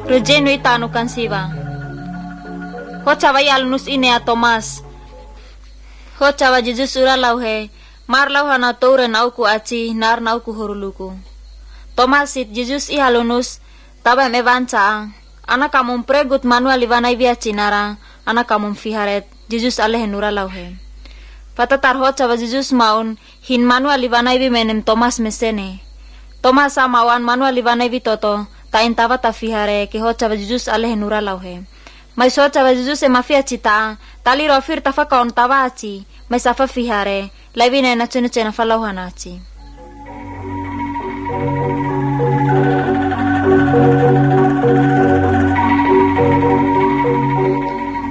Rejenu itanu kan siba. Ho chawa yalnus ine a Tomas. Ho chawa Jesus ura lauhe. Mar lauhana toure nauku aci nar nauku horuluku. Tomas it Jesus ihalunus taba me banca. Ana kamum pregut manual ivanai via cinara. Ana kamum fiharet Jesus alehe nura lauhe. Patatar ho chawa Jesus maun hin manual ivanai vi menem Tomas mesene. Tomas amawan manual ivanai vi toto. Ta intava ta fihare ke ho chawa Jesus alehe nura lauhe. Mas ho chawa Jesus e mafia cita. Tali rofir tafa kaon tava aci. Mas afa fihare. Lai vine na cena fa lauhana aci.